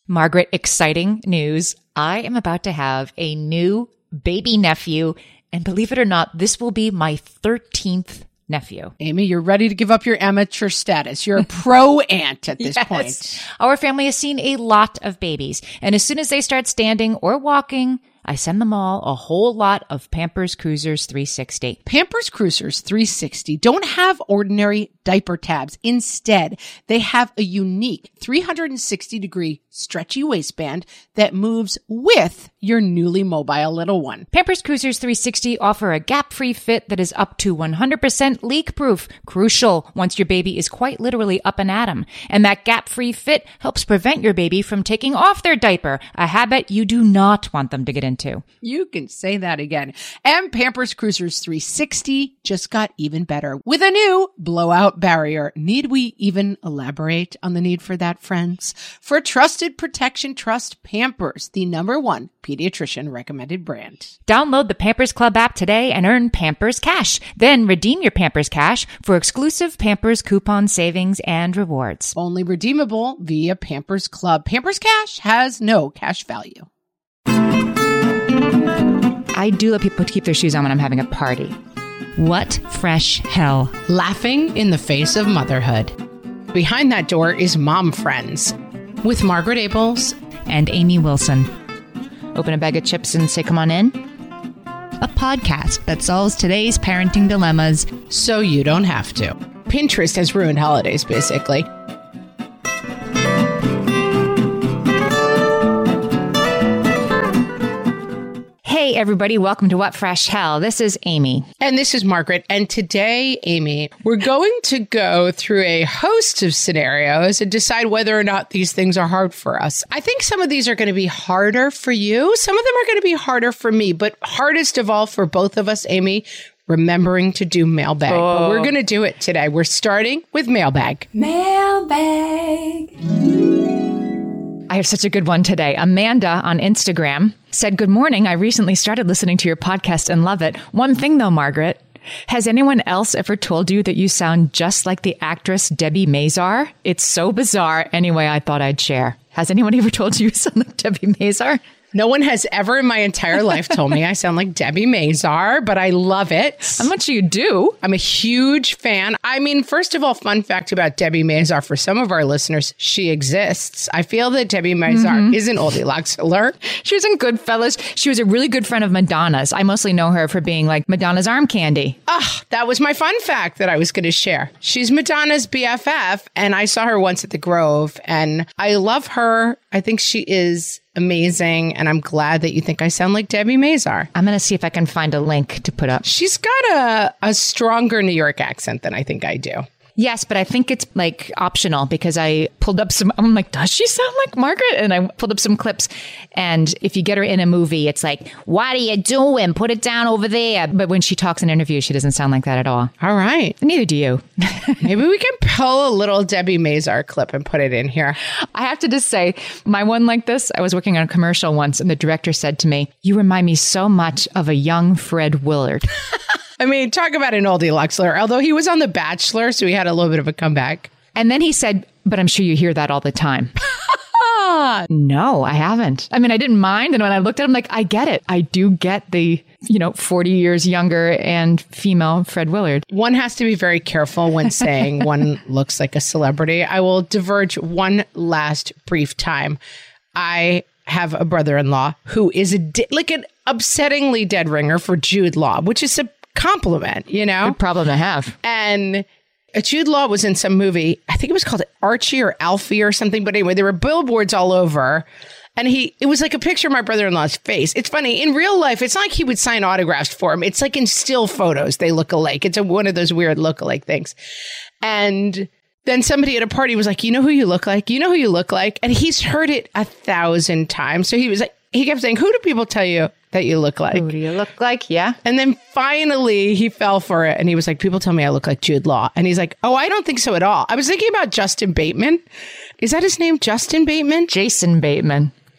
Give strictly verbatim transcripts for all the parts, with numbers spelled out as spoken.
Margaret, exciting news. I am about to have a new baby nephew, and believe it or not, this will be my thirteenth nephew. Amy, you're ready to give up your amateur status. You're a pro aunt at this Yes. point. Our family has seen a lot of babies, and as soon as they start standing or walking, I send them all a whole lot of Pampers Cruisers three sixty. Pampers Cruisers three sixty don't have ordinary diaper tabs. Instead, they have a unique three sixty degree stretchy waistband that moves with your newly mobile little one. Pampers Cruisers three sixty offer a gap-free fit that is up to one hundred percent leak-proof, crucial once your baby is quite literally up and at 'em. And that gap-free fit helps prevent your baby from taking off their diaper, a habit you do not want them to get into. You can say that again. And Pampers Cruisers three sixty just got even better with a new blowout barrier. Need we even elaborate on the need for that, friends? For trusted protection, trust Pampers, the number one pediatrician recommended brand. Download the Pampers Club app today and earn Pampers Cash. Then redeem your Pampers Cash for exclusive Pampers coupon savings and rewards. Only redeemable via Pampers Club. Pampers Cash has no cash value. I do let people keep their shoes on when I'm having a party. What fresh hell? Laughing in the face of motherhood. Behind that door is Mom Friends with Margaret Abels And Amy Wilson. Open a bag of chips and say, come on in. A podcast that solves today's parenting dilemmas so you don't have to. Pinterest has ruined holidays, basically. Hey, everybody. Welcome to What Fresh Hell. This is Amy. And this is Margaret. And today, Amy, we're going to go through a host of scenarios and decide whether or not these things are hard for us. I think some of these are going to be harder for you. Some of them are going to be harder for me. But hardest of all for both of us, Amy, remembering to do mailbag. Oh. But we're going to do it today. We're starting with mailbag. Mailbag. I have such a good one today. Amanda on Instagram said, good morning. I recently started listening to your podcast and love it. One thing though, Margaret, has anyone else ever told you that you sound just like the actress Debbie Mazar? It's so bizarre. Anyway, I thought I'd share. Has anyone ever told you you sound like Debbie Mazar? No one has ever in my entire life told me I sound like Debbie Mazar, but I love it. How much you do? I'm a huge fan. I mean, first of all, fun fact about Debbie Mazar, for some of our listeners, she exists. I feel that Debbie Mazar mm-hmm. is an oldie Luxler. She was in Goodfellas. She was a really good friend of Madonna's. I mostly know her for being like Madonna's arm candy. Ah, that was my fun fact that I was going to share. She's Madonna's B F F, and I saw her once at the Grove, and I love her. I think she is amazing, and I'm glad that you think I sound like Debbie Mazar. I'm going to see if I can find a link to put up. She's got a, a stronger New York accent than I think I do. Yes, but I think it's like optional because I pulled up some, I'm like, does she sound like Margaret? And I pulled up some clips. And if you get her in a movie, it's like, what are you doing? Put it down over there. But when she talks in interviews, she doesn't sound like that at all. All right. Neither do you. Maybe we can pull a little Debbie Mazar clip and put it in here. I have to just say, my one like this, I was working on a commercial once and the director said to me, you remind me so much of a young Fred Willard. I mean, talk about an oldie Luxler, although he was on The Bachelor, so he had a little bit of a comeback. And then he said, but I'm sure you hear that all the time. No, I haven't. I mean, I didn't mind. And when I looked at him, like, I get it. I do get the, you know, forty years younger and female Fred Willard. One has to be very careful when saying one looks like a celebrity. I will diverge one last brief time. I have a brother-in-law who is a di- like an upsettingly dead ringer for Jude Law, which is a compliment, you know? Good problem to have. And Jude Law was in some movie, I think it was called Archie or Alfie or something, but anyway, there were billboards all over. And he, it was like a picture of my brother-in-law's face. It's funny. In real life, it's not like he would sign autographs for him. It's like in still photos, they look alike. It's a, one of those weird look-alike things. And then somebody at a party was like, you know who you look like? You know who you look like? And he's heard it a thousand times. So he was like, he kept saying, who do people tell you that you look like? Who do you look like? Yeah. And then finally he fell for it. And he was like, people tell me I look like Jude Law. And he's like, oh, I don't think so at all. I was thinking about Justin Bateman. Is that his name? Justin Bateman? Jason Bateman.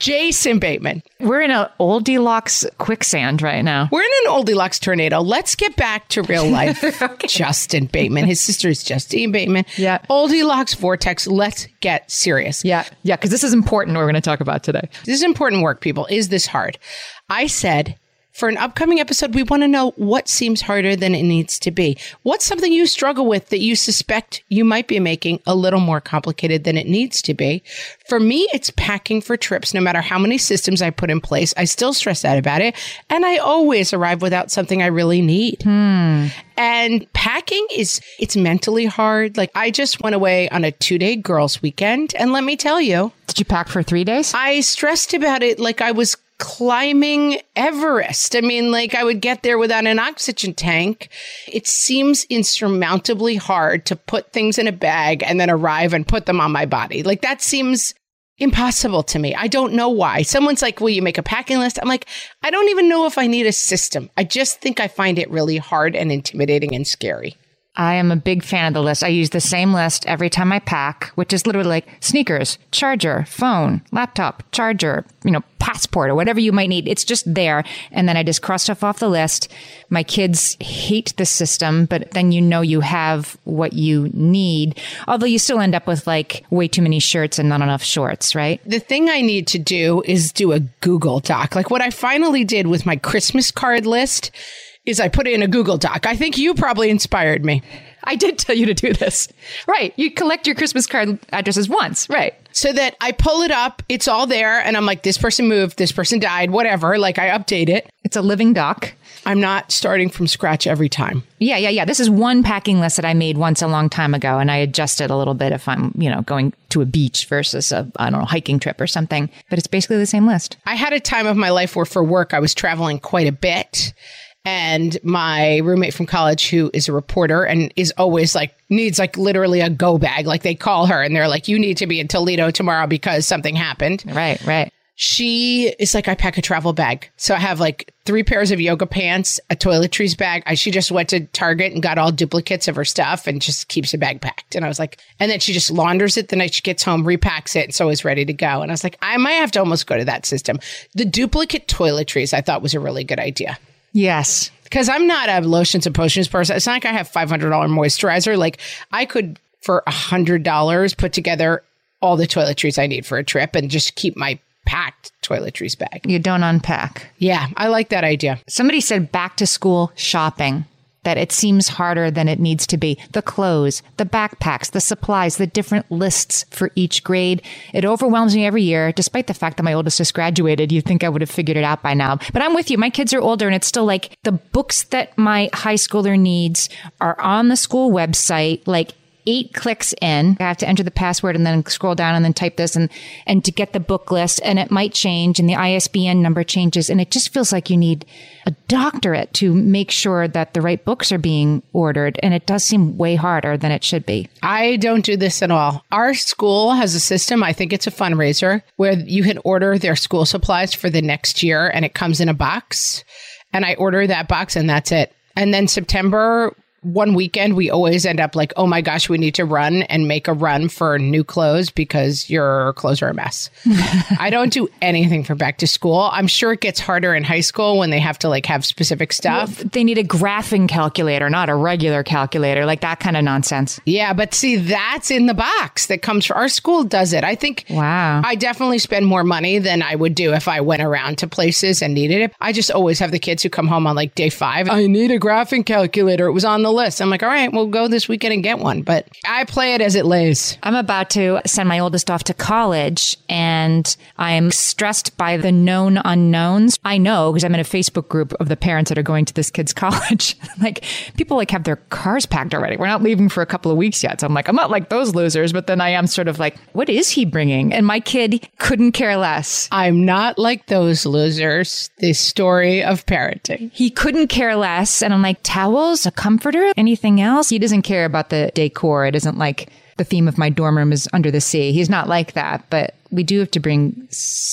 Jason Bateman. We're in an Oldilocks quicksand right now. We're in an Oldilocks tornado. Let's get back to real life. Okay. Justin Bateman. His sister is Justine Bateman. Yeah. Oldilocks vortex. Let's get serious. Yeah. Yeah. Because this is important what we're going to talk about today. This is important work, people. Is this hard? I said, for an upcoming episode, we want to know what seems harder than it needs to be. What's something you struggle with that you suspect you might be making a little more complicated than it needs to be? For me, it's packing for trips. No matter how many systems I put in place, I still stress out about it. And I always arrive without something I really need. Hmm. And packing is, it's mentally hard. Like, I just went away on a two-day girls' weekend. And let me tell you. Did you pack for three days? I stressed about it like I was climbing Everest. I mean, like, I would get there without an oxygen tank. It seems insurmountably hard to put things in a bag and then arrive and put them on my body. Like, that seems impossible to me. I don't know why. Someone's like, will you make a packing list? I'm like, I don't even know if I need a system. I just think I find it really hard and intimidating and scary. I am a big fan of the list. I use the same list every time I pack, which is literally like sneakers, charger, phone, laptop, charger, you know, passport or whatever you might need. It's just there. And then I just cross stuff off the list. My kids hate the system, but then you know you have what you need. Although you still end up with like way too many shirts and not enough shorts, right? The thing I need to do is do a Google Doc. Like what I finally did with my Christmas card list is I put it in a Google Doc. I think you probably inspired me. I did tell you to do this. Right. You collect your Christmas card addresses once. Right. So that I pull it up, it's all there, and I'm like, this person moved, this person died, whatever. Like, I update it. It's a living doc. I'm not starting from scratch every time. Yeah, yeah, yeah. This is one packing list that I made once a long time ago, and I adjust it a little bit if I'm, you know, going to a beach versus a, I don't know, hiking trip or something. But it's basically the same list. I had a time of my life where for work, I was traveling quite a bit. And my roommate from college, who is a reporter and is always like, needs like literally a go bag. Like they call her and they're like, you need to be in Toledo tomorrow because something happened. Right, right. She is like, I pack a travel bag. So I have like three pairs of yoga pants, a toiletries bag. I, she just went to Target and got all duplicates of her stuff and just keeps a bag packed. And I was like, and then she just launders it the night she gets home, repacks it, and so is ready to go. And I was like, I might have to almost go to that system. The duplicate toiletries I thought was a really good idea. Yes. Because I'm not a lotions and potions person. It's not like I have five hundred dollars moisturizer. Like I could, for one hundred dollars, put together all the toiletries I need for a trip and just keep my packed toiletries bag. You don't unpack. Yeah, I like that idea. Somebody said back to school shopping, that it seems harder than it needs to be. The clothes, the backpacks, the supplies, the different lists for each grade. It overwhelms me every year, despite the fact that my oldest just graduated. You'd think I would have figured it out by now. But I'm with you. My kids are older, and it's still like the books that my high schooler needs are on the school website, like eight clicks in. I have to enter the password and then scroll down and then type this and, and to get the book list. And it might change and the I S B N number changes. And it just feels like you need a doctorate to make sure that the right books are being ordered. And it does seem way harder than it should be. I don't do this at all. Our school has a system. I think it's a fundraiser where you can order their school supplies for the next year and it comes in a box. And I order that box and that's it. And then September, one weekend, we always end up like, oh my gosh, we need to run and make a run for new clothes because your clothes are a mess. I don't do anything for back to school. I'm sure it gets harder in high school when they have to like have specific stuff. Well, they need a graphing calculator, not a regular calculator, like that kind of nonsense. Yeah, but see, that's in the box that comes from our school does it. I think wow. I definitely spend more money than I would do if I went around to places and needed it. I just always have the kids who come home on like day five. I need a graphing calculator. It was on the list. I'm like, all right, we'll go this weekend and get one. But I play it as it lays. I'm about to send my oldest off to college and I'm stressed by the known unknowns. I know because I'm in a Facebook group of the parents that are going to this kid's college. Like people like have their cars packed already. We're not leaving for a couple of weeks yet. So I'm like, I'm not like those losers. But then I am sort of like, what is he bringing? And my kid couldn't care less. I'm not like those losers. The story of parenting. He couldn't care less. And I'm like, towels, a comforter, anything else. He doesn't care about the decor. It isn't like the theme of my dorm room is under the sea. He's not like that, but we do have to bring something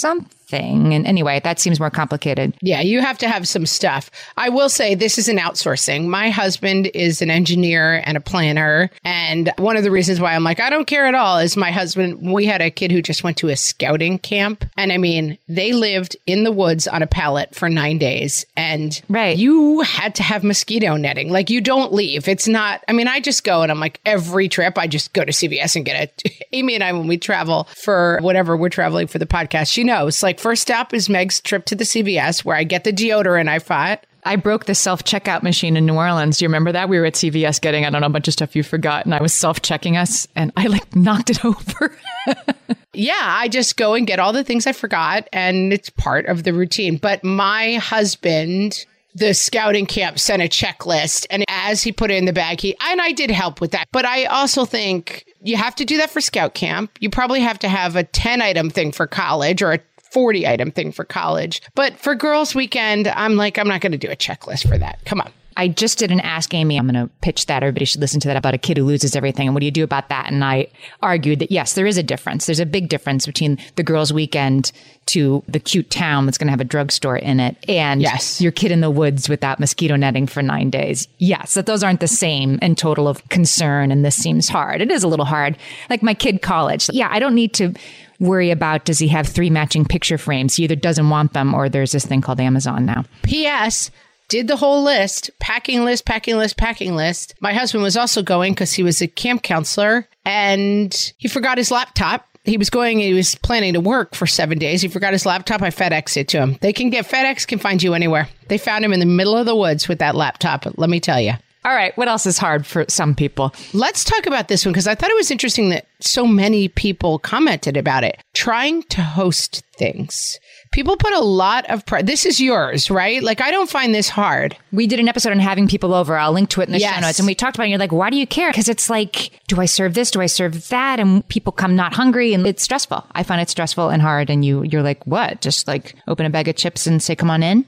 thing. And anyway, that seems more complicated. Yeah, you have to have some stuff. I will say this is an outsourcing. My husband is an engineer and a planner. And one of the reasons why I'm like, I don't care at all is my husband, we had a kid who just went to a scouting camp. And I mean, they lived in the woods on a pallet for nine days. And right. you had to have mosquito netting. Like you don't leave. It's not, I mean, I just go and I'm like, every trip, I just go to C V S and get it. Amy and I, when we travel for whatever we're traveling for the podcast, she knows, like, first stop is Meg's trip to the C V S where I get the deodorant I fought. I broke the self-checkout machine in New Orleans. Do you remember that? We were at C V S getting, I don't know, a bunch of stuff you forgot. And I was self-checking us and I like knocked it over. Yeah, I just go and get all the things I forgot. And it's part of the routine. But my husband, the scouting camp, sent a checklist. And as he put it in the bag, he, and I did help with that. But I also think you have to do that for scout camp. You probably have to have a ten item thing for college or a forty item thing for college. But for girls' weekend, I'm like, I'm not going to do a checklist for that. Come on. I just did an Ask Amy. I'm going to pitch that. Everybody should listen to that about a kid who loses everything. And what do you do about that? And I argued that, yes, there is a difference. There's a big difference between the girls' weekend to the cute town that's going to have a drugstore in it and yes. your kid in the woods without mosquito netting for nine days. Yes, that those aren't the same in total of concern. And this seems hard. It is a little hard. Like my kid college. Yeah, I don't need to worry about, does he have three matching picture frames? He either doesn't want them or there's this thing called Amazon now. P S Did the whole list, packing list, packing list, packing list. My husband was also going because he was a camp counselor and he forgot his laptop. He was going, he was planning to work for seven days. He forgot his laptop. I FedExed it to him. They can get, FedEx can find you anywhere. They found him in the middle of the woods with that laptop. Let me tell you. All right. What else is hard for some people? Let's talk about this one because I thought it was interesting that so many people commented about it. Trying to host things. People put a lot of pressure. This is yours, right? Like, I don't find this hard. We did an episode on having people over. I'll link to it in the yes. show notes. And we talked about it. And you're like, why do you care? Because it's like, do I serve this? Do I serve that? And people come not hungry. And it's stressful. I find it stressful and hard. And you, you're like, what? Just like open a bag of chips and say, come on in?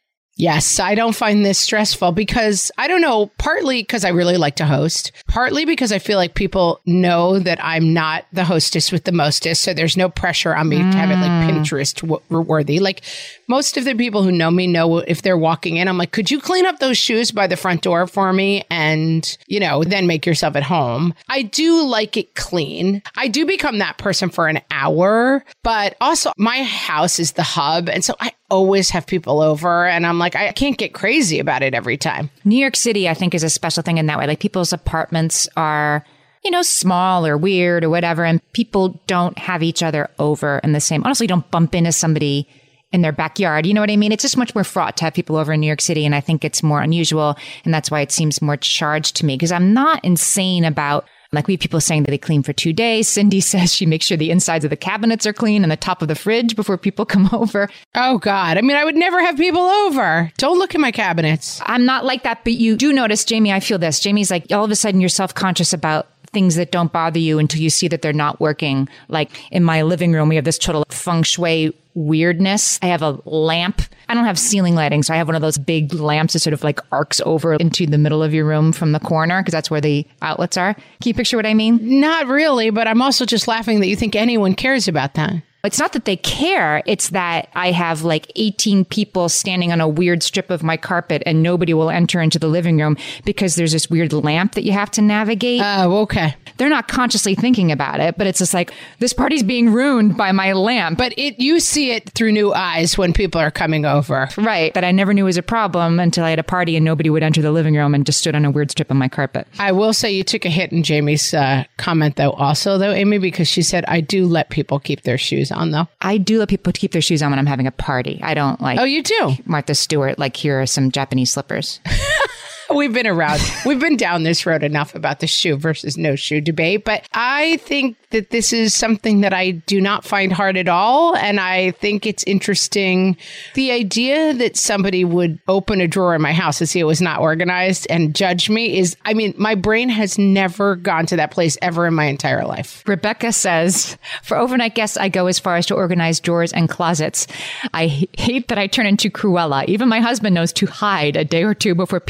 Yes, I don't find this stressful because, I don't know, partly because I really like to host, partly because I feel like people know that I'm not the hostess with the mostest, so there's no pressure on me mm. to have it like Pinterest w- worthy. Like most of the people who know me know if they're walking in, I'm like, could you clean up those shoes by the front door for me and, you know, then make yourself at home. I do like it clean. I do become that person for an hour, but also my house is the hub. And so I always have people over and I'm like, I can't get crazy about it every time. New York City, I think, is a special thing in that way. Like people's apartments are, you know, small or weird or whatever. And people don't have each other over in the same, honestly, don't bump into somebody in their backyard. You know what I mean? It's just much more fraught to have people over in New York City. And I think it's more unusual. And that's why it seems more charged to me because I'm not insane about, like we have people saying that they clean for two days. Cindy says she makes sure the insides of the cabinets are clean and the top of the fridge before people come over. Oh, God. I mean, I would never have people over. Don't look at my cabinets. I'm not like that. But you do notice, Jamie, I feel this. Jamie's like, all of a sudden you're self-conscious about things that don't bother you until you see that they're not working. Like in my living room, we have this total feng shui weirdness. I have a lamp. I don't have ceiling lighting, so I have one of those big lamps that sort of like arcs over into the middle of your room from the corner because that's where the outlets are. Can you picture what I mean? Not really, but I'm also just laughing that you think anyone cares about that. It's not that they care. It's that I have like eighteen people standing on a weird strip of my carpet and nobody will enter into the living room because there's this weird lamp that you have to navigate. Oh, okay. They're not consciously thinking about it, but it's just like, this party's being ruined by my lamp. But it, you see it through new eyes when people are coming over. Right. That I never knew was a problem until I had a party and nobody would enter the living room and just stood on a weird strip of my carpet. I will say you took a hit in Jamie's uh, comment, though, also, though, Amy, because she said, I do let people keep their shoes on, though. I do let people keep their shoes on when I'm having a party. I don't like... Oh, you do? Martha Stewart, like, here are some Japanese slippers. We've been around. We've been down this road enough about the shoe versus no shoe debate. But I think that this is something that I do not find hard at all. And I think it's interesting. The idea that somebody would open a drawer in my house and see it was not organized and judge me is, I mean, my brain has never gone to that place ever in my entire life. Rebecca says, for overnight guests, I go as far as to organize drawers and closets. I hate that I turn into Cruella. Even my husband knows to hide a day or two before people come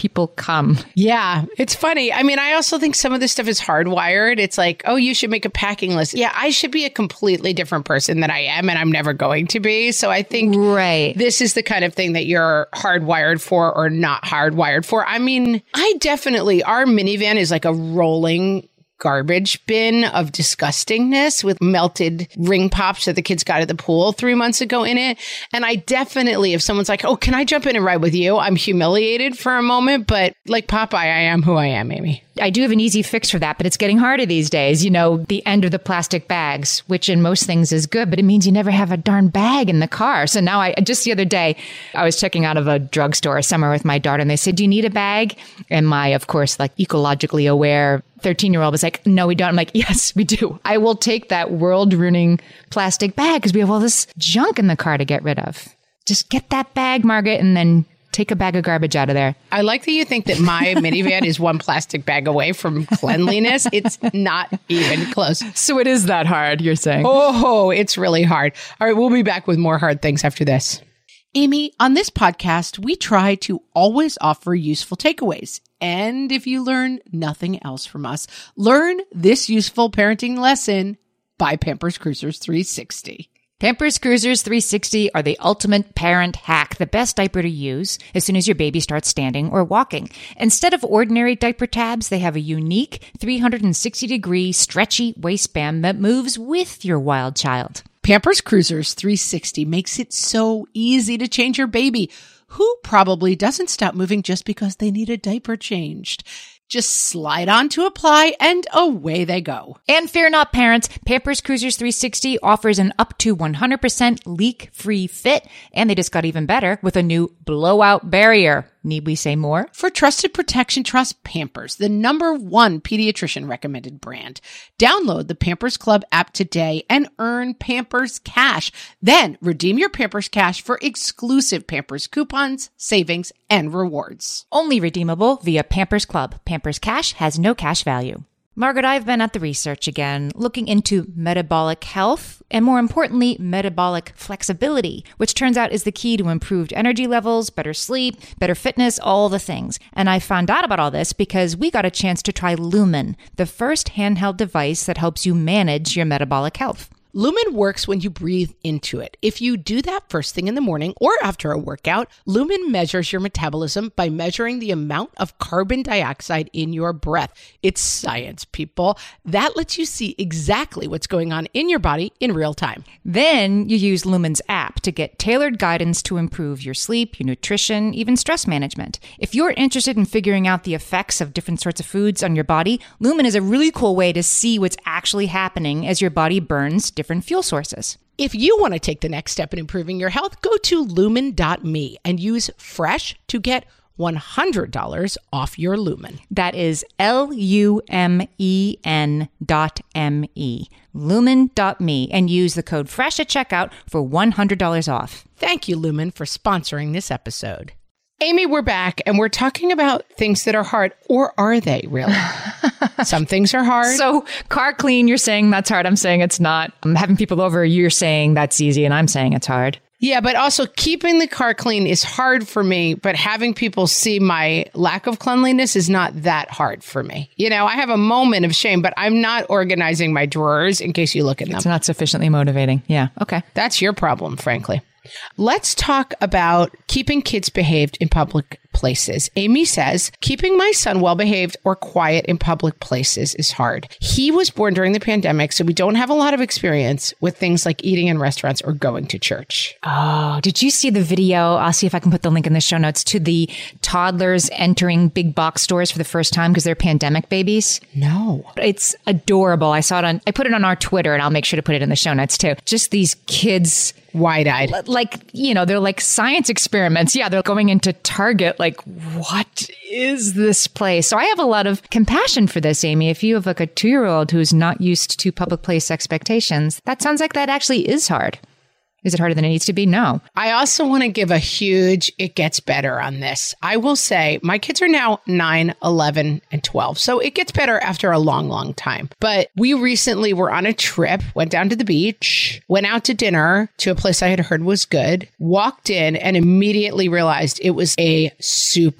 come. Yeah, it's funny. I mean, I also think some of this stuff is hardwired. It's like, oh, you should make a packing list. Yeah, I should be a completely different person than I am, and I'm never going to be. So I think Right. this is the kind of thing that you're hardwired for or not hardwired for. I mean, I definitely, our minivan is like a rolling garbage bin of disgustingness with melted ring pops that the kids got at the pool three months ago in it. And I definitely, if someone's like, oh, can I jump in and ride with you? I'm humiliated for a moment, but like Popeye, I am who I am, Amy. I do have an easy fix for that, but it's getting harder these days. You know, the end of the plastic bags, which in most things is good, but it means you never have a darn bag in the car. So now I, just the other day, I was checking out of a drugstore somewhere with my daughter and they said, do you need a bag? And my, of course, like ecologically aware thirteen year old was like, no, we don't. I'm like, yes, we do. I will take that world ruining plastic bag because we have all this junk in the car to get rid of. Just get that bag, Margaret, and then take a bag of garbage out of there. I like that you think that my minivan is one plastic bag away from cleanliness. It's not even close. So it is that hard, you're saying? Oh, it's really hard. All right, we'll be back with more hard things after this. Amy, on this podcast, we try to always offer useful takeaways. And if you learn nothing else from us, learn this useful parenting lesson by Pampers Cruisers three sixty. Pampers Cruisers three sixty are the ultimate parent hack, the best diaper to use as soon as your baby starts standing or walking. Instead of ordinary diaper tabs, they have a unique three hundred sixty degree stretchy waistband that moves with your wild child. Pampers Cruisers three sixty makes it so easy to change your baby, who probably doesn't stop moving just because they need a diaper changed. Just slide on to apply and away they go. And fear not, parents, Pampers Cruisers three sixty offers an up to one hundred percent leak-free fit, and they just got even better with a new blowout barrier. Need we say more? For trusted protection, trust Pampers, the number one pediatrician recommended brand. Download the Pampers Club app today and earn Pampers Cash. Then redeem your Pampers Cash for exclusive Pampers coupons, savings, and rewards. Only redeemable via Pampers Club. Pampers Cash has no cash value. Margaret, I've been at the research again, looking into metabolic health and, more importantly, metabolic flexibility, which turns out is the key to improved energy levels, better sleep, better fitness, all the things. And I found out about all this because we got a chance to try Lumen, the first handheld device that helps you manage your metabolic health. Lumen works when you breathe into it. If you do that first thing in the morning or after a workout, Lumen measures your metabolism by measuring the amount of carbon dioxide in your breath. It's science, people. That lets you see exactly what's going on in your body in real time. Then you use Lumen's app to get tailored guidance to improve your sleep, your nutrition, even stress management. If you're interested in figuring out the effects of different sorts of foods on your body, Lumen is a really cool way to see what's actually happening as your body burns different fuel sources. If you want to take the next step in improving your health, go to lumen dot me and use FRESH to get one hundred dollars off your Lumen. That is L U M E N dot M E. lumen dot me and use the code FRESH at checkout for one hundred dollars off. Thank you, Lumen, for sponsoring this episode. Amy, we're back and we're talking about things that are hard, or are they really? Some things are hard. So car clean, you're saying that's hard. I'm saying it's not. I'm having people over, you're saying that's easy, and I'm saying it's hard. Yeah, but also keeping the car clean is hard for me, but having people see my lack of cleanliness is not that hard for me. You know, I have a moment of shame, but I'm not organizing my drawers in case you look at them. It's not sufficiently motivating. Yeah. Okay. That's your problem, frankly. Let's talk about keeping kids behaved in public places. Amy says, keeping my son well behaved or quiet in public places is hard. He was born during the pandemic, so we don't have a lot of experience with things like eating in restaurants or going to church. Oh, did you see the video? I'll see if I can put the link in the show notes to the toddlers entering big box stores for the first time because they're pandemic babies. No. It's adorable. I saw it on, I put it on our Twitter and I'll make sure to put it in the show notes too. Just these kids wide-eyed. Like, you know, they're like science experiments. Yeah, they're going into Target. Like, what is this place? So I have a lot of compassion for this, Amy. If you have like a two-year-old who's not used to public place expectations, that sounds like that actually is hard. Is it harder than it needs to be? No. I also want to give a huge, it gets better on this. I will say my kids are now nine, eleven, and twelve. So it gets better after a long, long time. But we recently were on a trip, went down to the beach, went out to dinner to a place I had heard was good, walked in and immediately realized it was a super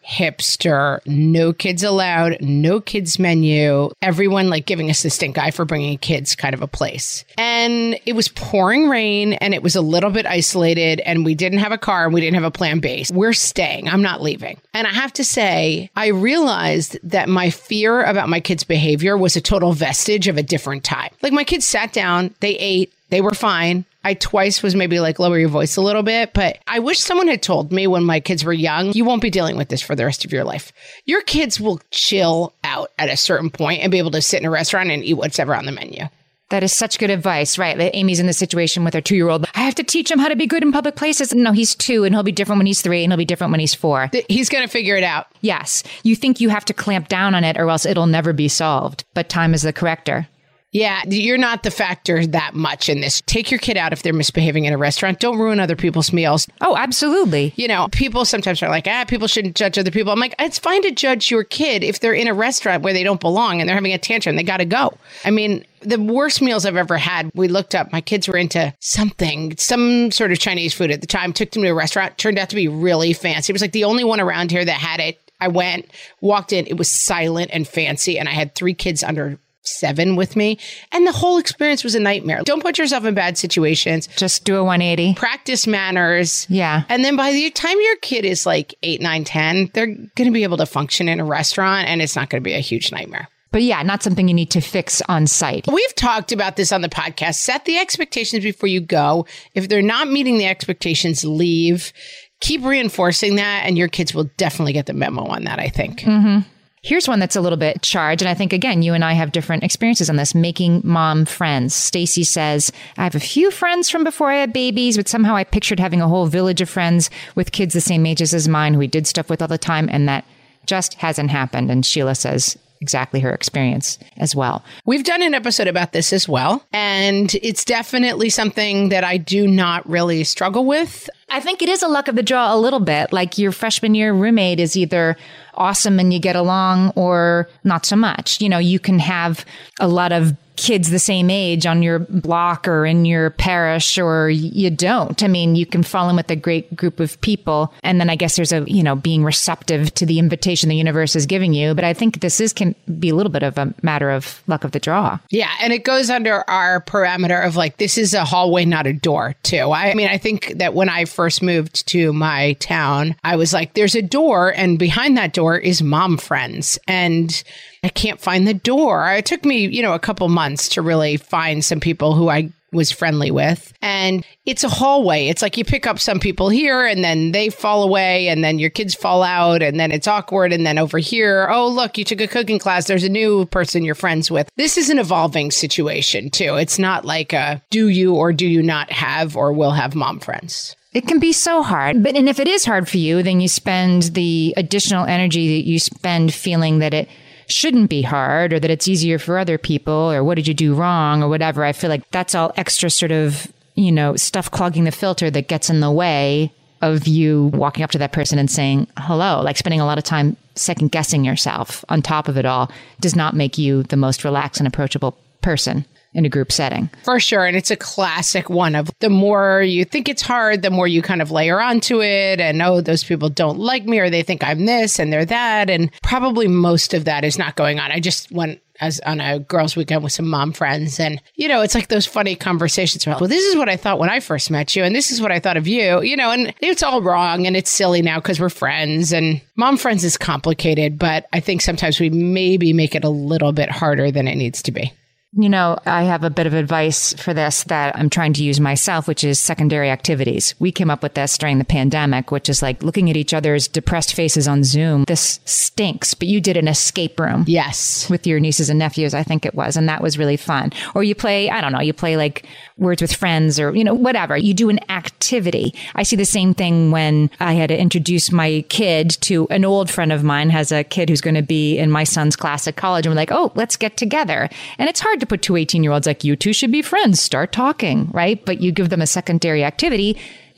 hipster, no kids allowed, no kids menu, everyone like giving us the stink eye for bringing kids kind of a place. And it was pouring rain and it was a little bit isolated and we didn't have a car and we didn't have a plan B. We're staying. I'm not leaving. And I have to say, I realized that my fear about my kids' behavior was a total vestige of a different time. Like my kids sat down, they ate, they were fine. I twice was maybe like lower your voice a little bit, but I wish someone had told me when my kids were young, you won't be dealing with this for the rest of your life. Your kids will chill out at a certain point and be able to sit in a restaurant and eat whatever on the menu. That is such good advice, right? Amy's in the situation with her two-year-old. I have to teach him how to be good in public places. No, he's two and he'll be different when he's three and he'll be different when he's four. He's going to figure it out. Yes. You think you have to clamp down on it or else it'll never be solved. But time is the corrector. Yeah, you're not the factor that much in this. Take your kid out if they're misbehaving in a restaurant. Don't ruin other people's meals. Oh, absolutely. You know, people sometimes are like, ah, people shouldn't judge other people. I'm like, it's fine to judge your kid if they're in a restaurant where they don't belong and they're having a tantrum. They got to go. I mean, the worst meals I've ever had, we looked up, my kids were into something, some sort of Chinese food at the time, took them to a restaurant, turned out to be really fancy. It was like the only one around here that had it. I went, walked in, it was silent and fancy, and I had three kids under seven with me. And the whole experience was a nightmare. Don't put yourself in bad situations. Just do a one eighty. Practice manners. Yeah. And then by the time your kid is like eight, nine, ten, they're going to be able to function in a restaurant and it's not going to be a huge nightmare. But yeah, not something you need to fix on site. We've talked about this on the podcast. Set the expectations before you go. If they're not meeting the expectations, leave. Keep reinforcing that and your kids will definitely get the memo on that, I think. Mm-hmm. Here's one that's a little bit charged. And I think, again, you and I have different experiences on this. Making mom friends. Stacy says, I have a few friends from before I had babies, but somehow I pictured having a whole village of friends with kids the same ages as mine who we did stuff with all the time. And that just hasn't happened. And Sheila says exactly her experience as well. We've done an episode about this as well. And it's definitely something that I do not really struggle with. I think it is a luck of the draw a little bit. Like your freshman year roommate is either awesome and you get along or not so much. You know, you can have a lot of kids the same age on your block or in your parish, or you don't. I mean, you can fall in with a great group of people. And then I guess there's a, you know, being receptive to the invitation the universe is giving you. But I think this is can be a little bit of a matter of luck of the draw. Yeah. And it goes under our parameter of like, this is a hallway, not a door too. I mean, I think that when I first moved to my town, I was like, there's a door and behind that door is mom friends. And I can't find the door. It took me, you know, a couple months to really find some people who I was friendly with. And it's a hallway. It's like you pick up some people here and then they fall away and then your kids fall out and then it's awkward. And then over here, oh, look, you took a cooking class. There's a new person you're friends with. This is an evolving situation too. It's not like a do you or do you not have or will have mom friends. It can be so hard. But and if it is hard for you, then you spend the additional energy that you spend feeling that it shouldn't be hard or that it's easier for other people or what did you do wrong or whatever. I feel like that's all extra sort of, you know, stuff clogging the filter that gets in the way of you walking up to that person and saying hello. Like spending a lot of time second guessing yourself on top of it all does not make you the most relaxed and approachable person in a group setting. For sure. And it's a classic one of the more you think it's hard, the more you kind of layer onto it. And oh, those people don't like me or they think I'm this and they're that. And probably most of that is not going on. I just went as on a girls' weekend with some mom friends. And, you know, it's like those funny conversations about, well, this is what I thought when I first met you. And this is what I thought of you, you know, and it's all wrong and it's silly now because we're friends. And mom friends is complicated, but I think sometimes we maybe make it a little bit harder than it needs to be. You know, I have a bit of advice for this that I'm trying to use myself, which is secondary activities. We came up with this during the pandemic, which is like looking at each other's depressed faces on Zoom. This stinks, but you did an escape room. Yes. With your nieces and nephews, I think it was. And that was really fun. Or you play, I don't know, you play like Words with Friends or, you know, whatever. You do an activity. I see the same thing when I had to introduce my kid to an old friend of mine, has a kid who's going to be in my son's class at college. And we're like, oh, let's get together. And it's hard to put two eighteen-year-olds like, you two should be friends, start talking, right? But you give them a secondary activity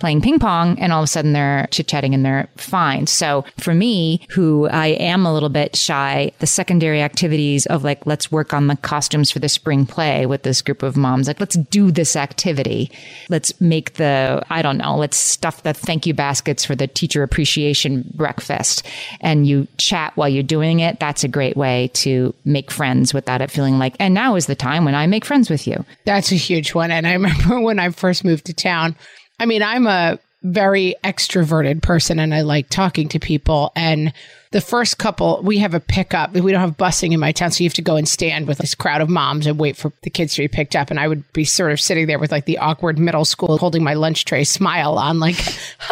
playing ping pong, and all of a sudden they're chit-chatting and they're fine. So for me, who I am a little bit shy, the secondary activities of like, let's work on the costumes for the spring play with this group of moms. Like, let's do this activity. Let's make the, I don't know, let's stuff the thank you baskets for the teacher appreciation breakfast. And you chat while you're doing it. That's a great way to make friends without it feeling like, and now is the time when I make friends with you. That's a huge one. And I remember when I first moved to town, I mean, I'm a very extroverted person and I like talking to people. And the first couple, we have a pickup. We don't have busing in my town. So you have to go and stand with this crowd of moms and wait for the kids to be picked up. And I would be sort of sitting there with like the awkward middle school holding my lunch tray smile on like,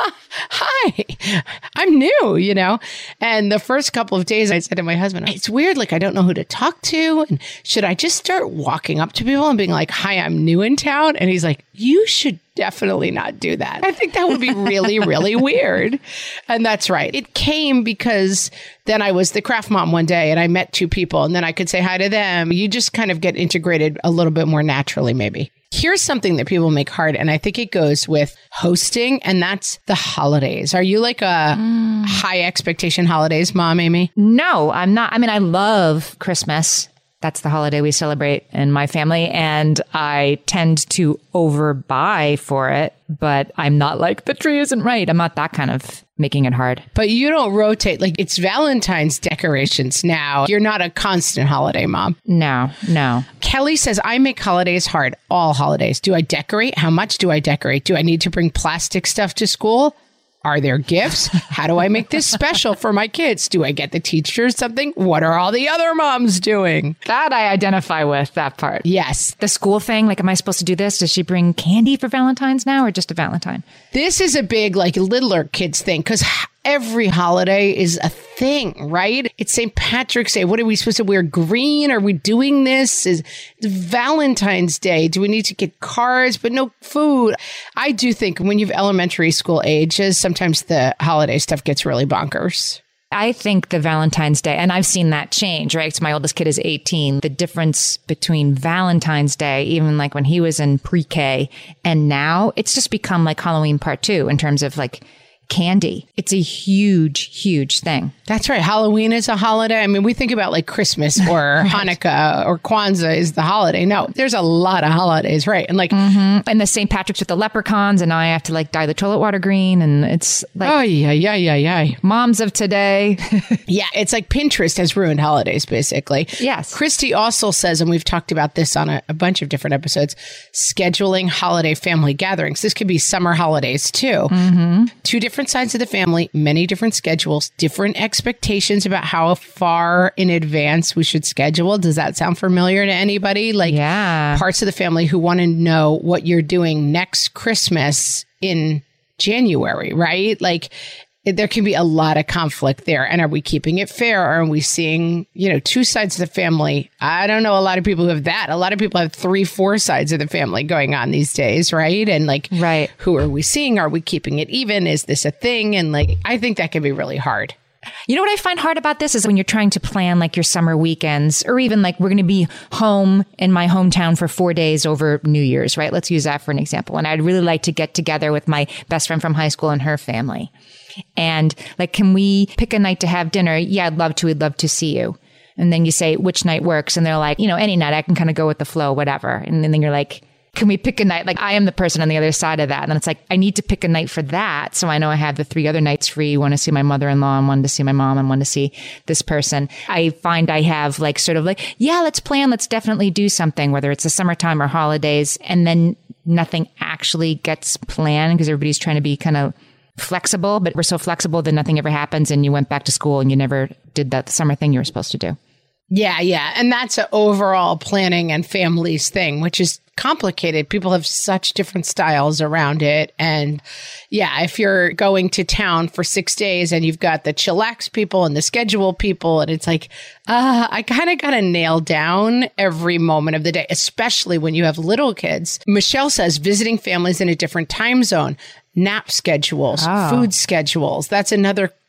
hi, I'm new, you know? And the first couple of days I said to my husband, it's weird. Like, I don't know who to talk to. And should I just start walking up to people and being like, hi, I'm new in town? And he's like, you should definitely not do that. I think that would be really, really weird. And that's right. It came because then I was the craft mom one day and I met two people and then I could say hi to them. You just kind of get integrated a little bit more naturally, maybe. Here's something that people make hard, and I think it goes with hosting, and that's the holidays. Are you like a mm. high expectation holidays mom, Amy? No, I'm not. I mean, I love Christmas. That's the holiday we celebrate in my family. And I tend to overbuy for it, but I'm not like, the tree isn't right. I'm not that kind of making it hard. But you don't rotate. Like, it's Valentine's decorations now. You're not a constant holiday mom. No, no. Kelly says, I make holidays hard. All holidays. Do I decorate? How much do I decorate? Do I need to bring plastic stuff to school? Are there gifts? How do I make this special for my kids? Do I get the teachers something? What are all the other moms doing? That I identify with, that part. Yes. The school thing, like, am I supposed to do this? Does she bring candy for Valentine's now or just a Valentine? This is a big, like, littler kids thing because every holiday is a thing, right? It's Saint Patrick's Day. What are we supposed to wear? Green? Are we doing this? Is Valentine's Day? Do we need to get cards but no food? I do think when you have elementary school ages, sometimes the holiday stuff gets really bonkers. I think the Valentine's Day, and I've seen that change, right? So my oldest kid is eighteen. The difference between Valentine's Day, even like when he was in pre-K, and now, it's just become like Halloween part two in terms of like candy. It's a huge, huge thing. That's right. Halloween is a holiday. I mean, we think about like Christmas or right. Hanukkah or Kwanzaa is the holiday. No, there's a lot of holidays, right? And like, mm-hmm. and the Saint Patrick's with the leprechauns, and now I have to like dye the toilet water green, and it's like, oh yeah, yeah, yeah, yeah. Moms of today. Yeah, it's like Pinterest has ruined holidays, basically. Yes. Christy also says, and we've talked about this on a, a bunch of different episodes, scheduling holiday family gatherings. This could be summer holidays too. Mm-hmm. Two different sides of the family, many different schedules, different expectations about how far in advance we should schedule. Does that sound familiar to anybody? Like, yeah. Parts of the family who want to know what you're doing next Christmas in January, right? Like, there can be a lot of conflict there. And are we keeping it fair? Or are we seeing, you know, two sides of the family? I don't know a lot of people who have that. A lot of people have three, four sides of the family going on these days, right? And like, right. Who are we seeing? Are we keeping it even? Is this a thing? And like, I think that can be really hard. You know what I find hard about this is when you're trying to plan like your summer weekends, or even like we're going to be home in my hometown for four days over New Year's, right? Let's use that for an example. And I'd really like to get together with my best friend from high school and her family. And like, can we pick a night to have dinner? Yeah, I'd love to. We'd love to see you. And then you say, which night works? And they're like, you know, any night. I can kind of go with the flow, whatever. And then you're like, can we pick a night? Like, I am the person on the other side of that. And then it's like, I need to pick a night for that. So I know I have the three other nights free. One to see my mother-in-law, and one to see my mom, and one to see this person. I find I have like sort of like, yeah, let's plan. Let's definitely do something, whether it's the summertime or holidays. And then nothing actually gets planned because everybody's trying to be kind of flexible, but we're so flexible that nothing ever happens, and you went back to school and you never did that summer thing you were supposed to do. Yeah, yeah. And that's an overall planning and families thing, which is complicated. People have such different styles around it. And yeah, if you're going to town for six days and you've got the chillax people and the schedule people, and it's like, uh, I kind of got to nail down every moment of the day, especially when you have little kids. Michelle says visiting families in a different time zone, nap schedules, oh. food schedules. That's another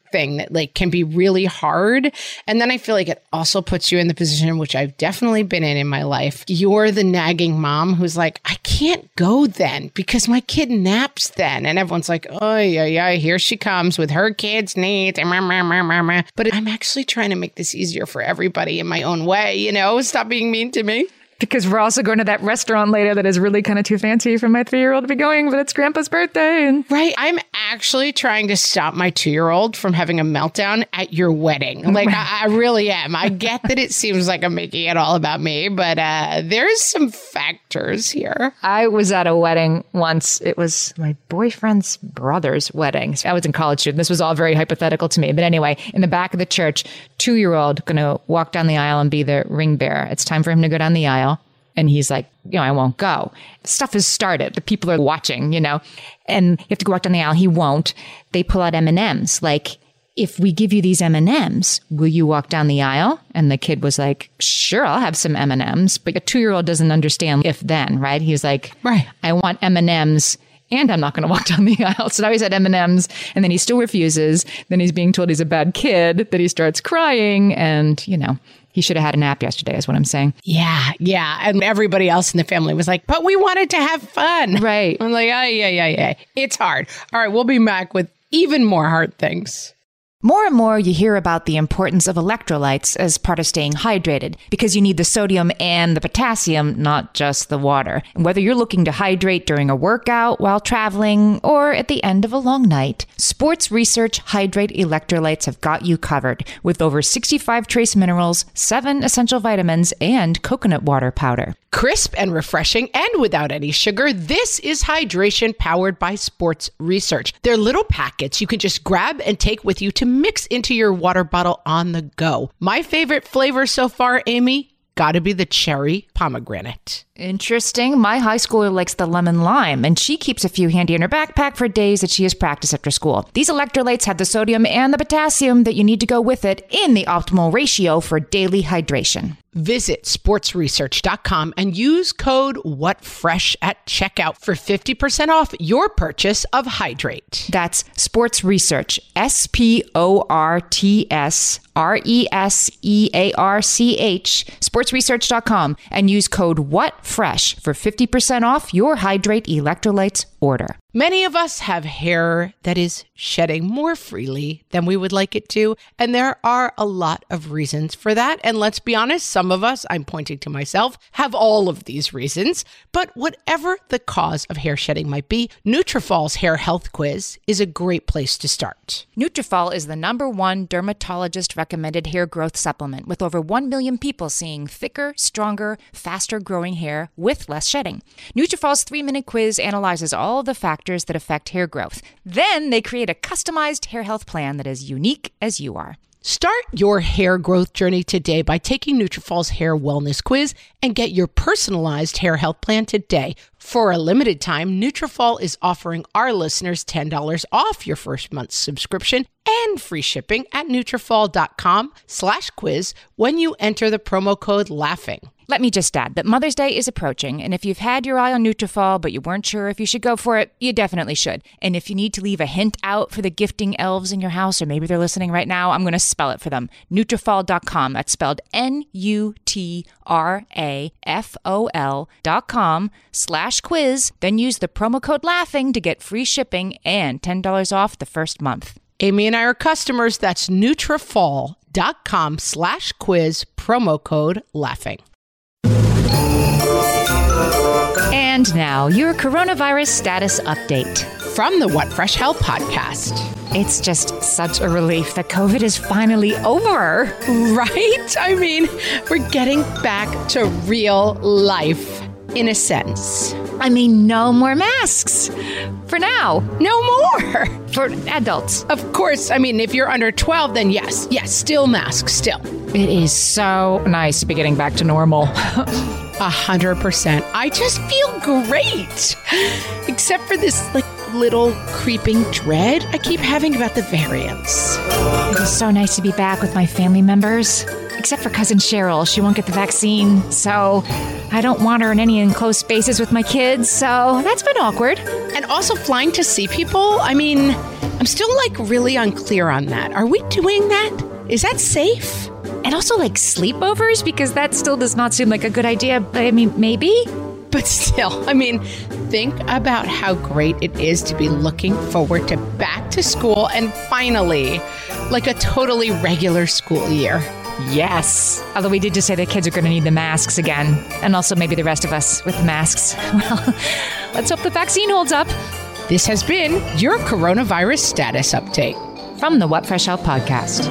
thing that like can be really hard. And then I feel like it also puts you in the position, which I've definitely been in in my life. You're the nagging mom who's like, I can't go then because my kid naps then. And everyone's like, oh, yeah, yeah, here she comes with her kids' needs. But I'm actually trying to make this easier for everybody in my own way, you know, stop being mean to me. Because we're also going to that restaurant later that is really kind of too fancy for my three-year-old to be going, but it's Grandpa's birthday. And right. I'm actually trying to stop my two-year-old from having a meltdown at your wedding. Like, I, I really am. I get that it seems like I'm making it all about me, but uh, there's some factors here. I was at a wedding once. It was my boyfriend's brother's wedding. I was in college student. This was all very hypothetical to me. But anyway, in the back of the church, two-year-old going to walk down the aisle and be the ring bearer. It's time for him to go down the aisle. And he's like, you know, I won't go. Stuff has started. The people are watching, you know, and you have to go walk down the aisle. He won't. They pull out M and M's. Like, if we give you these M and M's, will you walk down the aisle? And the kid was like, sure, I'll have some M and M's. But a two-year-old doesn't understand if then, right? He's like, right. I want M and M's. And I'm not going to walk down the aisle. So now he's at M and M's and then he still refuses. Then he's being told he's a bad kid, that he starts crying. And, you know, he should have had a nap yesterday is what I'm saying. Yeah, yeah. And everybody else in the family was like, but we wanted to have fun. Right. I'm like, oh, yeah, yeah, yeah. It's hard. All right, we'll be back with even more hard things. More and more you hear about the importance of electrolytes as part of staying hydrated because you need the sodium and the potassium, not just the water. And whether you're looking to hydrate during a workout, while traveling, or at the end of a long night, Sports Research Hydrate Electrolytes have got you covered with over sixty-five trace minerals, seven essential vitamins, and coconut water powder. Crisp and refreshing and without any sugar, this is hydration powered by Sports Research. They're little packets you can just grab and take with you to mix into your water bottle on the go. My favorite flavor so far, Amy, gotta be the cherry pomegranate. Interesting. My high schooler likes the lemon lime, and she keeps a few handy in her backpack for days that she has practice after school. These electrolytes have the sodium and the potassium that you need to go with it in the optimal ratio for daily hydration. Visit sports research dot com and use code WhatFresh at checkout for fifty percent off your purchase of Hydrate. That's Sports Research, S P O R T S R E S E A R C H, sports research dot com, and use code WhatFresh for fifty percent off your Hydrate electrolytes order. Many of us have hair that is shedding more freely than we would like it to, and there are a lot of reasons for that. And let's be honest, some of us, I'm pointing to myself, have all of these reasons. But whatever the cause of hair shedding might be, Nutrafol's hair health quiz is a great place to start. Nutrafol is the number one dermatologist recommended hair growth supplement, with over one million people seeing thicker, stronger, faster growing hair with less shedding. Nutrafol's three-minute quiz analyzes all the factors that affect hair growth. Then they create a customized hair health plan that is unique as you are. Start your hair growth journey today by taking Nutrafol's hair wellness quiz and get your personalized hair health plan today. For a limited time, Nutrafol is offering our listeners ten dollars off your first month's subscription and free shipping at Nutrafol dot com slash quiz when you enter the promo code LAUGHING. Let me just add that Mother's Day is approaching, and if you've had your eye on Nutrafol, but you weren't sure if you should go for it, you definitely should. And if you need to leave a hint out for the gifting elves in your house, or maybe they're listening right now, I'm going to spell it for them. Nutrafol dot com. That's spelled N U T R A F O L dot com slash quiz. Then use the promo code LAUGHING to get free shipping and ten dollars off the first month. Amy and I are customers. That's Nutrafol dot com slash quiz, promo code LAUGHING. And now, your coronavirus status update. From the What Fresh Health podcast. It's just such a relief that COVID is finally over. Right? I mean, we're getting back to real life, in a sense. I mean, no more masks. For now. No more. For adults. Of course. I mean, if you're under twelve, then yes. Yes, still masks, still. It is so nice to be getting back to normal. A hundred percent. I just feel great. Except for this, like, little creeping dread I keep having about the variants. It is so nice to be back with my family members. Except for cousin Cheryl. She won't get the vaccine, so I don't want her in any enclosed spaces with my kids, so that's been awkward. And also flying to see people. I mean, I'm still like really unclear on that. Are we doing that? Is that safe? And also like sleepovers, because that still does not seem like a good idea. But I mean, maybe. But still, I mean, think about how great it is to be looking forward to back to school and finally, like a totally regular school year. Yes. Although we did just say the kids are going to need the masks again. And also maybe the rest of us with the masks. Well, let's hope the vaccine holds up. This has been your coronavirus status update from the What Fresh Hell podcast.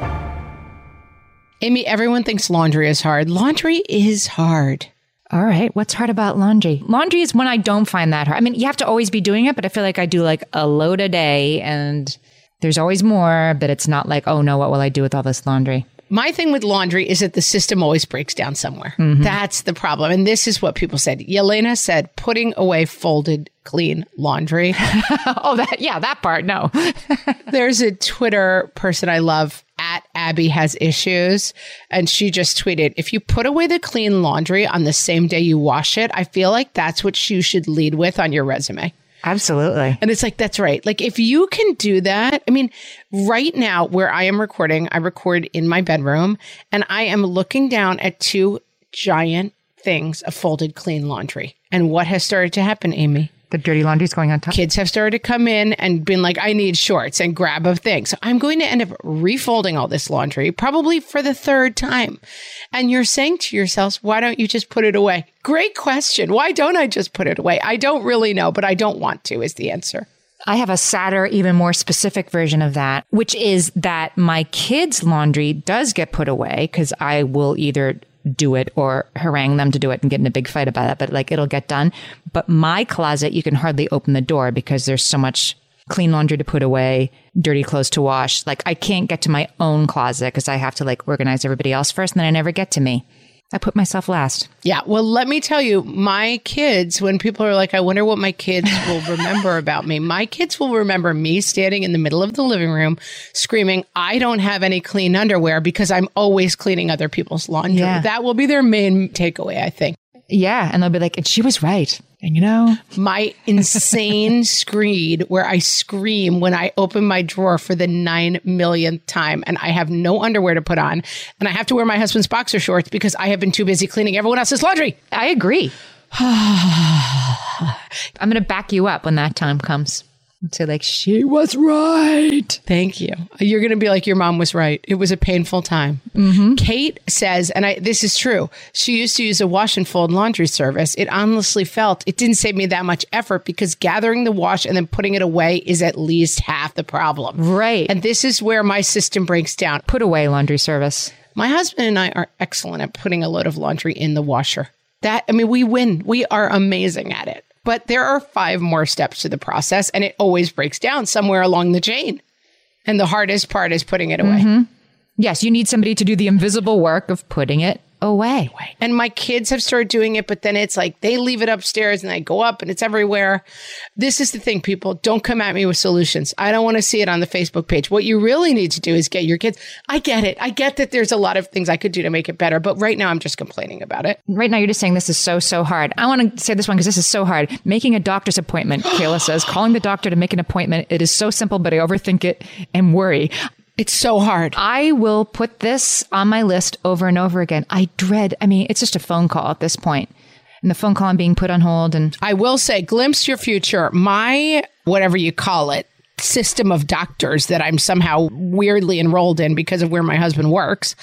Amy, everyone thinks laundry is hard. Laundry is hard. All right. What's hard about laundry? Laundry is when I don't find that hard. I mean, you have to always be doing it, but I feel like I do like a load a day and there's always more, but it's not like, oh no, what will I do with all this laundry? My thing with laundry is that the system always breaks down somewhere. Mm-hmm. That's the problem. And this is what people said. Yelena said, putting away folded, clean laundry. Oh, that, yeah, that part. No. There's a Twitter person I love, at Abby Has Issues. And she just tweeted, if you put away the clean laundry on the same day you wash it, I feel like that's what you should lead with on your resume. Absolutely. And it's like, that's right. Like, if you can do that, I mean, right now where I am recording, I record in my bedroom and I am looking down at two giant things of folded clean laundry. And what has started to happen, Amy? The dirty laundry's going on top. Kids have started to come in and been like, I need shorts and grab a thing. So I'm going to end up refolding all this laundry, probably for the third time. And you're saying to yourselves, why don't you just put it away? Great question. Why don't I just put it away? I don't really know, but I don't want to is the answer. I have a sadder, even more specific version of that, which is that my kids' laundry does get put away because I will either do it or harangue them to do it and get in a big fight about it, but like it'll get done. But my closet, you can hardly open the door because there's so much clean laundry to put away, dirty clothes to wash. Like I can't get to my own closet because I have to like organize everybody else first and then I never get to me. I put myself last. Yeah. Well, let me tell you, my kids, when people are like, I wonder what my kids will remember about me. My kids will remember me standing in the middle of the living room screaming, I don't have any clean underwear because I'm always cleaning other people's laundry. Yeah. That will be their main takeaway, I think. Yeah. And they'll be like, and she was right. And you know, my insane screed where I scream when I open my drawer for the nine millionth time and I have no underwear to put on and I have to wear my husband's boxer shorts because I have been too busy cleaning everyone else's laundry. I agree. I'm going to back you up when that time comes. And say like, she was right. Thank you. You're going to be like, your mom was right. It was a painful time. Mm-hmm. Kate says, and I, this is true, she used to use a wash and fold laundry service. It honestly felt, it didn't save me that much effort because gathering the wash and then putting it away is at least half the problem. Right. And this is where my system breaks down. Put away laundry service. My husband and I are excellent at putting a load of laundry in the washer. That, I mean, we win. We are amazing at it. But there are five more steps to the process, and it always breaks down somewhere along the chain. And the hardest part is putting it away. Mm-hmm. Yes, you need somebody to do the invisible work of putting it away. And my kids have started doing it, but then it's like they leave it upstairs and I go up and it's everywhere. This is the thing, people. Don't come at me with solutions. I don't want to see it on the Facebook page. What you really need to do is get your kids. I get it. I get that there's a lot of things I could do to make it better, but right now I'm just complaining about it. Right now you're just saying this is so, so hard. I want to say this one because this is so hard. Making a doctor's appointment, Kayla says, calling the doctor to make an appointment. It is so simple, but I overthink it and worry. It's so hard. I will put this on my list over and over again. I dread, I mean, it's just a phone call at this point. And the phone call I'm being put on hold. And I will say, glimpse your future. My, whatever you call it, system of doctors that I'm somehow weirdly enrolled in because of where my husband works,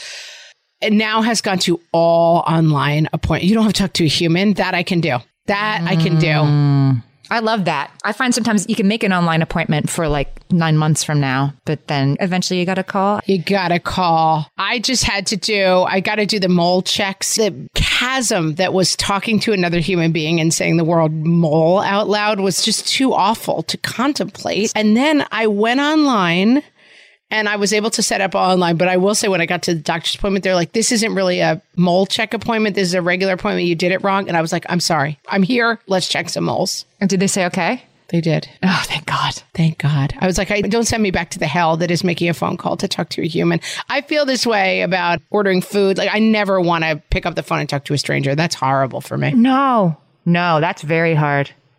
it now has gone to all online appointments. You don't have to talk to a human. That I can do. That mm. I can do. I love that. I find sometimes you can make an online appointment for like nine months from now, but then eventually you got to call. You got to call. I just had to do, I got to do the mole checks. The chasm that was talking to another human being and saying the word mole out loud was just too awful to contemplate. And then I went online and I was able to set up online. But I will say when I got to the doctor's appointment, they're like, this isn't really a mole check appointment. This is a regular appointment. You did it wrong. And I was like, I'm sorry. I'm here. Let's check some moles. And did they say okay? They did. Oh, thank God. Thank God. I was like, I, don't send me back to the hell that is making a phone call to talk to a human. I feel this way about ordering food. Like I never want to pick up the phone and talk to a stranger. That's horrible for me. No, no, that's very hard.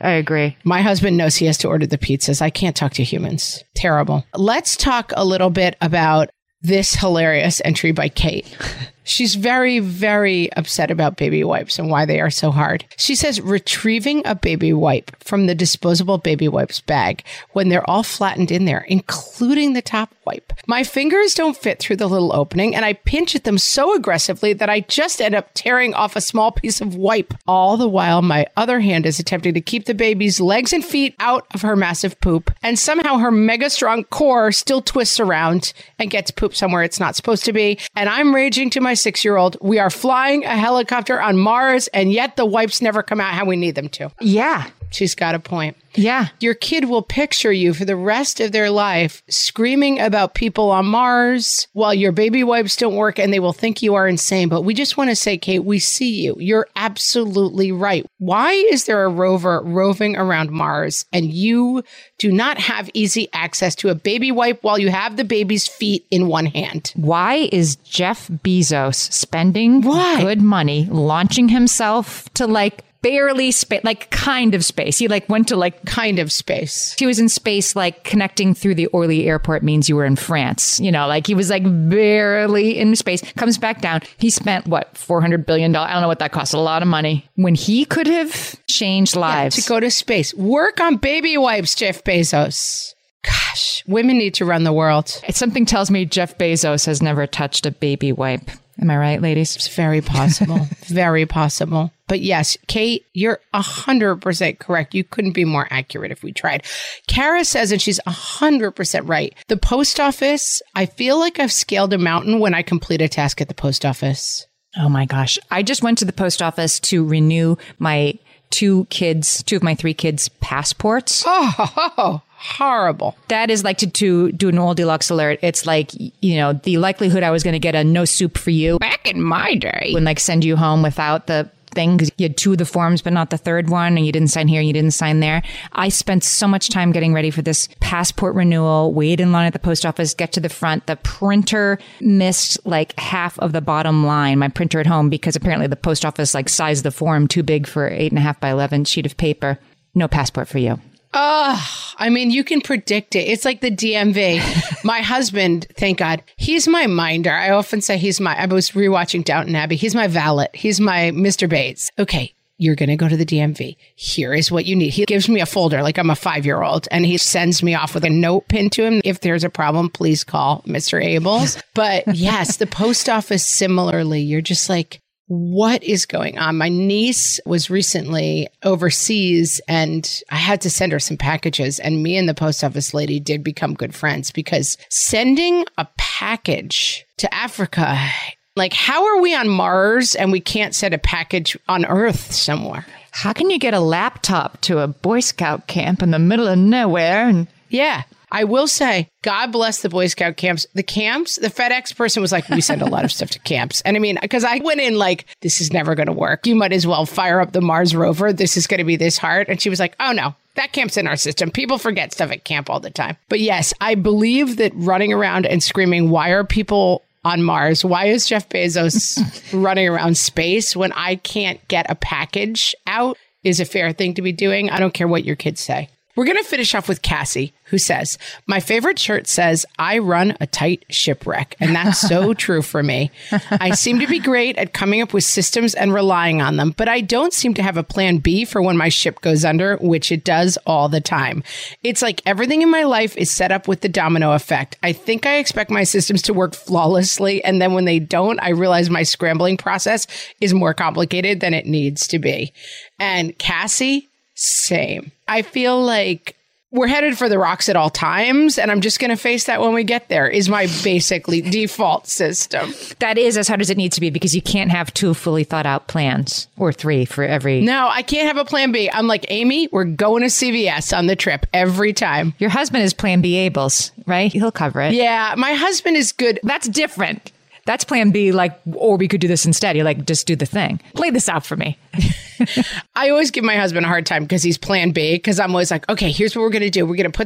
I agree. My husband knows he has to order the pizzas. I can't talk to humans. Terrible. Let's talk a little bit about this hilarious entry by Kate. She's very, very upset about baby wipes and why they are so hard. She says, retrieving a baby wipe from the disposable baby wipes bag when they're all flattened in there, including the top wipe. My fingers don't fit through the little opening, and I pinch at them so aggressively that I just end up tearing off a small piece of wipe. All the while, my other hand is attempting to keep the baby's legs and feet out of her massive poop, and somehow her mega strong core still twists around and gets poop somewhere it's not supposed to be. And I'm raging to my six-year-old, we are flying a helicopter on Mars, and yet the wipes never come out how we need them to. Yeah. She's got a point. Yeah. Your kid will picture you for the rest of their life screaming about people on Mars while your baby wipes don't work, and they will think you are insane. But we just want to say, Kate, we see you. You're absolutely right. Why is there a rover roving around Mars and you do not have easy access to a baby wipe while you have the baby's feet in one hand? Why is Jeff Bezos spending Why? good money launching himself to like barely space, like kind of space? He like went to like Kind of space. he was in space, like connecting through the Orly airport means you were in France. You know, like he was like barely in space, comes back down. He spent what, four hundred billion dollars? I don't know what that cost. A lot of money when he could have changed lives. Yeah, to go to space. Work on baby wipes, Jeff Bezos. Gosh, women need to run the world. Something tells me Jeff Bezos has never touched a baby wipe. Am I right, ladies? It's very possible. Very possible. But yes, Kate, you're one hundred percent correct. You couldn't be more accurate if we tried. Kara says, and she's one hundred percent right, the post office, I feel like I've scaled a mountain when I complete a task at the post office. Oh my gosh. I just went to the post office to renew my two kids, two of my three kids' passports. Oh, horrible. That is like to, to do an old deluxe alert. It's like, you know, the likelihood I was going to get a no soup for you Back in my day. would like send you home without the thing because you had two of the forms, but not the third one. And you didn't sign here and you didn't sign there. I spent so much time getting ready for this passport renewal, wait in line at the post office, get to the front. The printer missed like half of the bottom line, my printer at home, because apparently the post office like sized the form too big for eight and a half by eleven sheet of paper. No passport for you. Oh, I mean, you can predict it. It's like the D M V. My husband, thank God, he's my minder. I often say he's my, I was rewatching Downton Abbey. He's my valet. He's my Mister Bates. Okay, you're going to go to the D M V. Here is what you need. He gives me a folder like I'm a five-year-old, and he sends me off with a note pinned to him. If there's a problem, please call Mister Abels. But yes, the post office, similarly, you're just like, what is going on? My niece was recently overseas and I had to send her some packages, and me and the post office lady did become good friends because sending a package to Africa, like how are we on Mars and we can't send a package on Earth somewhere? How can you get a laptop to a Boy Scout camp in the middle of nowhere? And Yeah. I will say, God bless the Boy Scout camps. The camps, the FedEx person was like, we send a lot of stuff to camps. And I mean, because I went in like, this is never going to work. You might as well fire up the Mars rover. This is going to be this hard. And she was like, oh no, that camp's in our system. People forget stuff at camp all the time. But yes, I believe that running around and screaming, why are people on Mars? Why is Jeff Bezos running around space when I can't get a package out is a fair thing to be doing. I don't care what your kids say. We're going to finish off with Cassie, who says, my favorite shirt says, I run a tight shipwreck. And that's so true for me. I seem to be great at coming up with systems and relying on them, but I don't seem to have a plan B for when my ship goes under, which it does all the time. It's like everything in my life is set up with the domino effect. I think I expect my systems to work flawlessly. And then when they don't, I realize my scrambling process is more complicated than it needs to be. And Cassie, same. I feel like we're headed for the rocks at all times, and I'm just going to face that when we get there, is my basically default system. that is as hard as it needs to be because you can't have two fully thought out plans or three for every. No, I can't have a plan B. I'm like, Amy, we're going to C V S on the trip every time. Your husband is plan B Abels, right? He'll cover it. Yeah, my husband is good. That's different. That's plan B, like, or we could do this instead. You're like, just do the thing. Lay this out for me. I always give my husband a hard time because he's plan B, because I'm always like, okay, here's what we're going to do. We're going to put the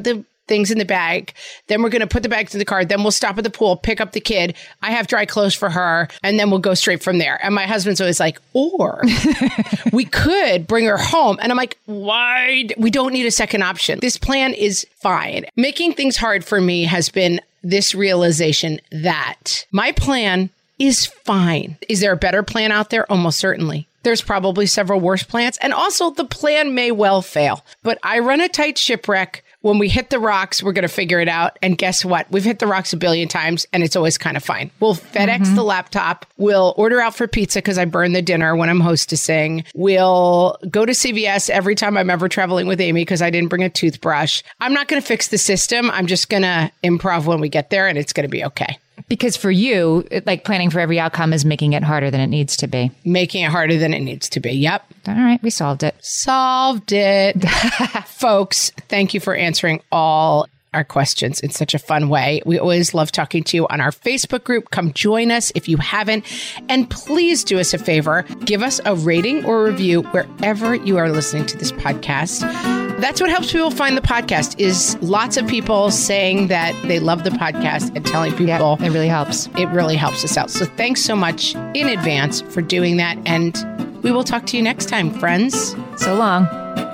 things in the bag. Then we're going to put the bags in the car. Then we'll stop at the pool, pick up the kid. I have dry clothes for her. And then we'll go straight from there. And my husband's always like, or we could bring her home. And I'm like, why? We don't need a second option. This plan is fine. Making things hard for me has been this realization that my plan is fine. Is there a better plan out there? Almost certainly. There's probably several worse plans. And also the plan may well fail. But I run a tight shipwreck. When we hit the rocks, we're going to figure it out. And guess what? We've hit the rocks a billion times and it's always kind of fine. We'll FedEx mm-hmm. the laptop. We'll order out for pizza because I burn the dinner when I'm hostessing. We'll go to C V S every time I'm ever traveling with Amy because I didn't bring a toothbrush. I'm not going to fix the system. I'm just going to improv when we get there and it's going to be okay. Because for you, like planning for every outcome is making it harder than it needs to be. Making it harder than it needs to be. Yep. All right. We solved it. Solved it. Folks, thank you for answering all our questions in such a fun way. We always love talking to you on our Facebook group. Come join us if you haven't. And please do us a favor. Give us a rating or review wherever you are listening to this podcast. That's what helps people find the podcast is lots of people saying that they love the podcast and telling people. Yeah, it really helps. It really helps us out. So thanks so much in advance for doing that. And we will talk to you next time, friends. So long.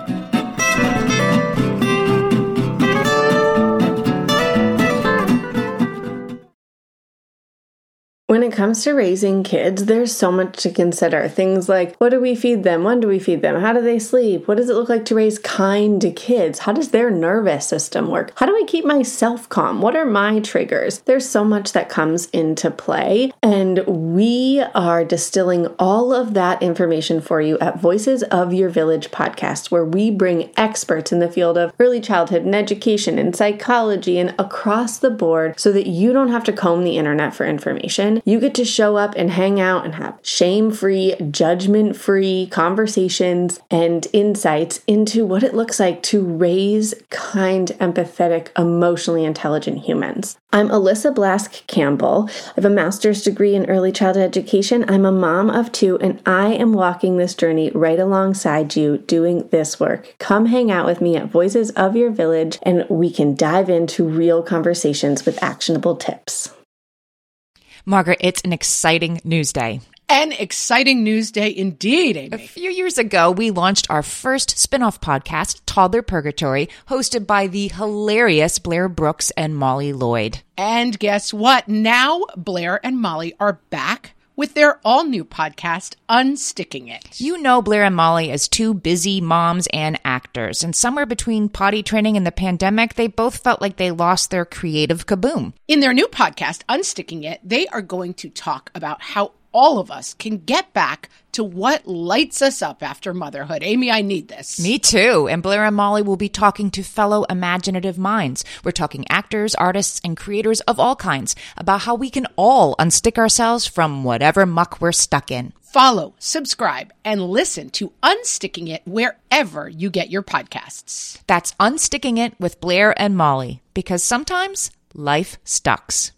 When it comes to raising kids, there's so much to consider. Things like, what do we feed them? When do we feed them? How do they sleep? What does it look like to raise kind kids? How does their nervous system work? How do I keep myself calm? What are my triggers? There's so much that comes into play, and we are distilling all of that information for you at Voices of Your Village podcast, where we bring experts in the field of early childhood and education and psychology and across the board so that you don't have to comb the internet for information. You get to show up and hang out and have shame-free, judgment-free conversations and insights into what it looks like to raise kind, empathetic, emotionally intelligent humans. I'm Alyssa Blask Campbell. I have a master's degree in early childhood education. I'm a mom of two, and I am walking this journey right alongside you doing this work. Come hang out with me at Voices of Your Village, and we can dive into real conversations with actionable tips. Margaret, it's an exciting news day. An exciting news day indeed, Amy. A few years ago, we launched our first spin-off podcast, Toddler Purgatory, hosted by the hilarious Blair Brooks and Molly Lloyd. And guess what? Now Blair and Molly are back with their all-new podcast, Unsticking It. You know Blair and Molly as two busy moms and actors, and somewhere between potty training and the pandemic, they both felt like they lost their creative kaboom. In their new podcast, Unsticking It, they are going to talk about how all of us can get back to what lights us up after motherhood. Amy, I need this. Me too. And Blair and Molly will be talking to fellow imaginative minds. We're talking actors, artists, and creators of all kinds about how we can all unstick ourselves from whatever muck we're stuck in. Follow, subscribe, and listen to Unsticking It wherever you get your podcasts. That's Unsticking It with Blair and Molly, because sometimes life stucks.